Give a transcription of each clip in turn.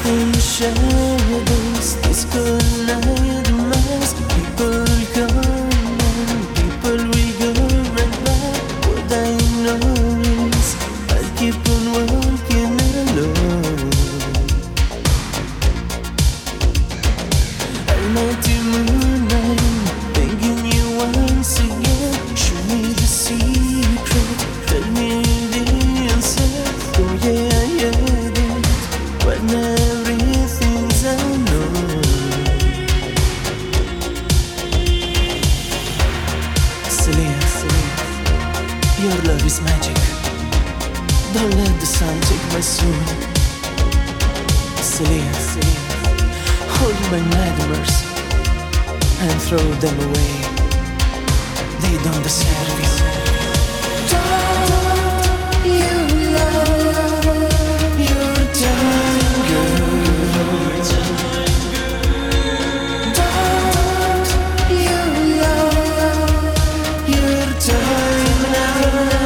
in the shadows, disco night mask. People come and people will go right back. What I know is I'll keep on walking alone. I met the moonlight, begging you once again. Show me the secret, tell me the answer. Oh yeah, I heard it, when everything's unknown. Celia, your love is magic. Don't let the sun take my soul. Celia, hold my nightmares and throw them away. They don't deserve you. Don't you love your dying girl? Don't you love your time now?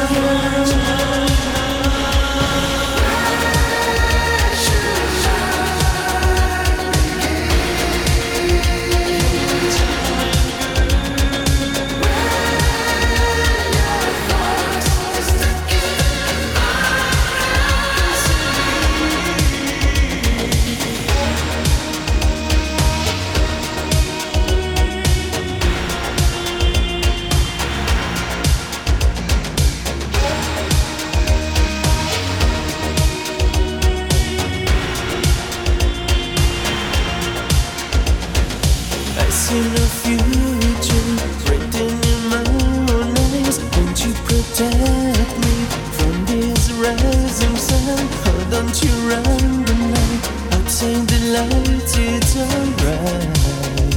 In a future written in my own eyes. Won't you protect me from this rising sun? Oh, don't you run the night. Outside the lights, it's alright.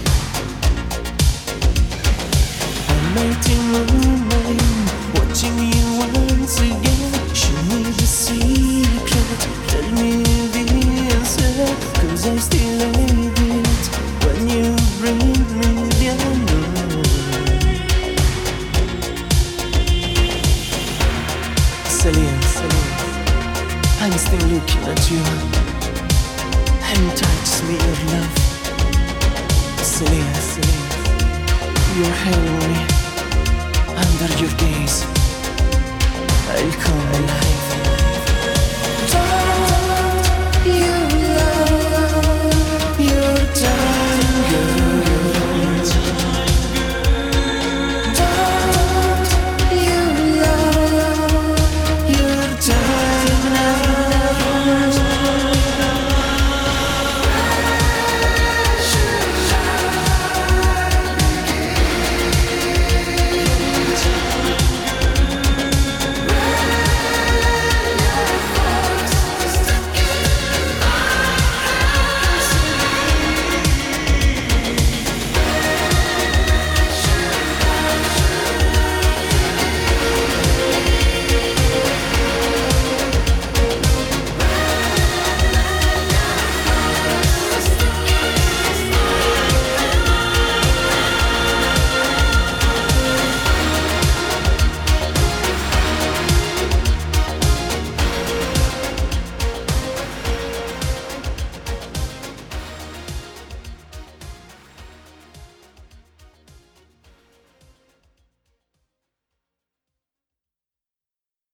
I'm waiting moonlight, watching you once again. Show me the secret, tell me the answer, 'cause I still need it when you bring me the unknown. Celia, I'm still looking at you, and touch me your love. Celia, you're hanging me under your gaze. I'll come alive.